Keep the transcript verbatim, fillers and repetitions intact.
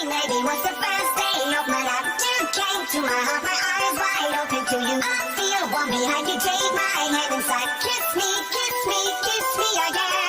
say maybe was the first day of my life. You came to my heart, my eyes wide open to you. I feel warm behind you, take my hand inside. Kiss me, kiss me, kiss me again.